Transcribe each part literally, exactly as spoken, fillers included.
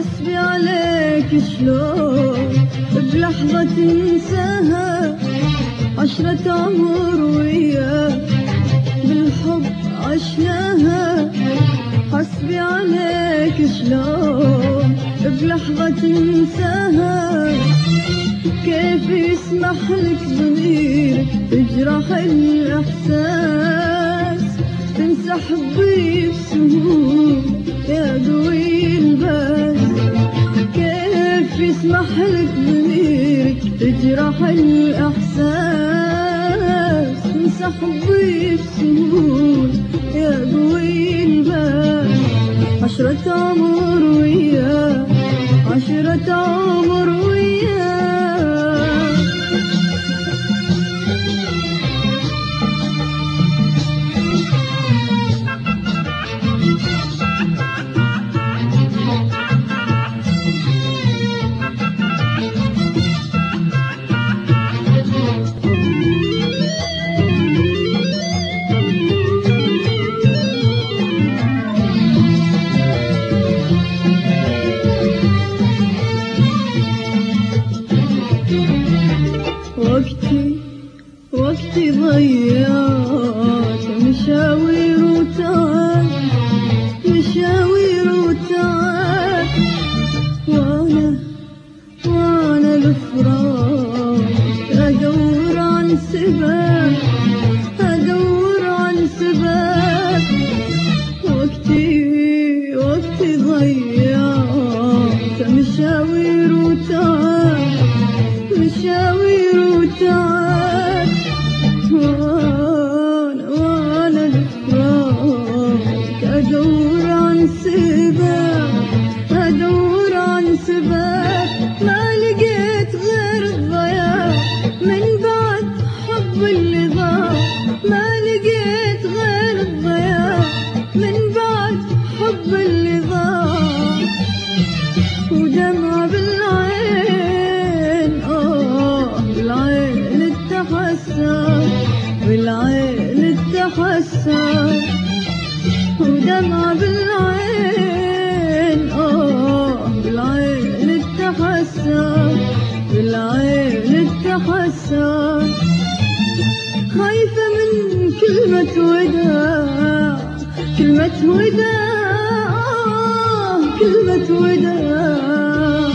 حسبي عليك شلون بلحظة تنساها، عشرة عمر وياك بالحب عشناها. حسبي عليك شلون بلحظة تنساها، كيف يسمح لك ضميرك تجرح الإحساس، تنسى حبي بسهول يا قوي الباس. كيف يسمح لك ضميرك تجرح الإحساس، تنسى حبي بسهول يا قوي الباس. عشرة عمر وياك، عشرة عمر وياك. وقتي وقتي ضيعت مشاوير وتعب، مشاوير وتعب. وانا وانا الفراق ادور عن سباق، ادور عن سباق. وقتي وقتي ضيعت مشاوير وتعب، مشاوير وتعب. وانا وانا الفراق ادور عن سباق، ادور عن سباق. ما لقيت غير الضياع من بعد حب اللي ضاع، ما لقيت غير الضياع من بعد حب اللي ضاع. ودمع بالعين، آه بالعين اتحسر، بالعين اتحسر. ودمع بالعين، آه بالعين اتحسر، بالعين اتحسر. خايفة من كلمة وداع، كلمة وداع، آه كلمة وداع.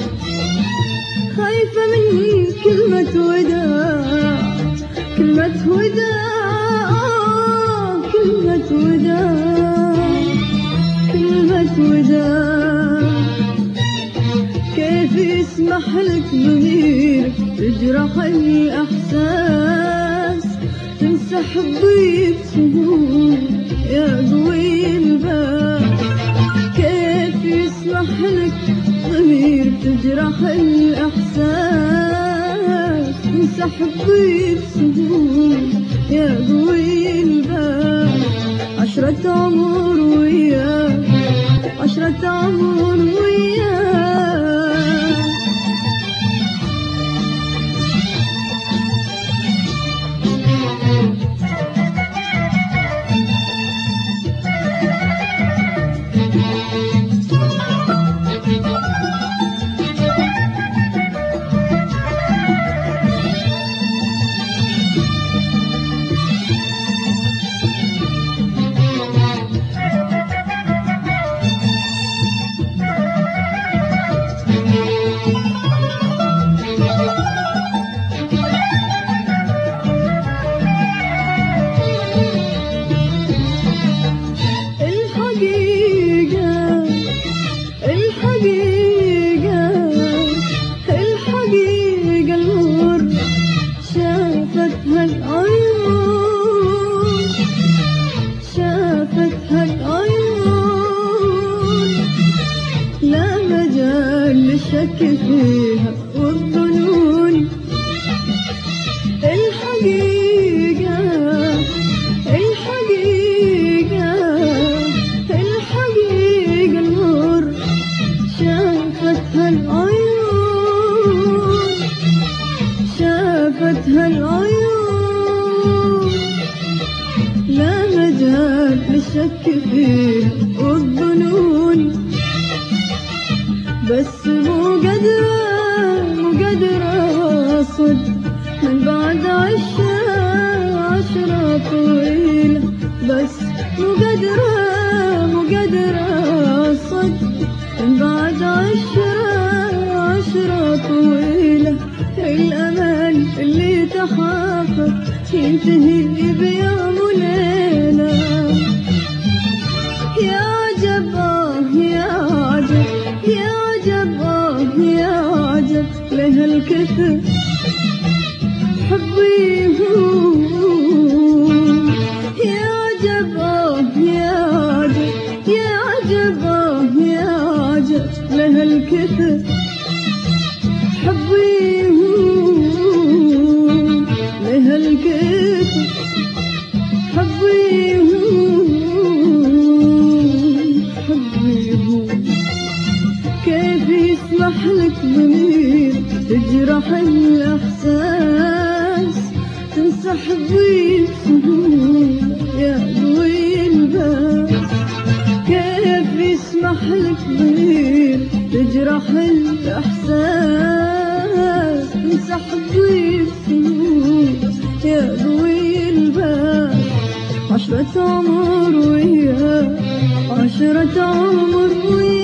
خايفة من كلمة وداع، كلمة وداع، آه كلمة وداع، كلمة وداع. كيف يسمح لك ضميرك تجرح الإحساس، تنسى حبي بسهول يا قوي الباس. كيف يسمح لك ضميرك تجرح الإحساس، تنسى حبي بسهول يا قوي الباس. عشرة عمر وياك، عشرة عمر وياك. الشك فيها والظنون. الحقيقة الحقيقة الحقيقة المر شافتها العيون، شافتها العيون. لا مجال للشك فيها والظنون. ينتهي بيوم وليلة. يا عجب آه يا عجب يا عجب آه يا عجب لهالكثر حبي يهون. يا عجب آه يا عجب يا عجب آه يا عجب لهالكثر حبي يهون. لهالكثر حبي يهون حبي يهون. كيف يسمح لك ضمير تجرح الإحساس تنسحب بسهولة يا ذوي الباس. كيف يسمح لك ضمير تجرح الإحساس تنسحب بسهولة يا ذوي الباس. عشرة عمر وياك عشرة عمر وياك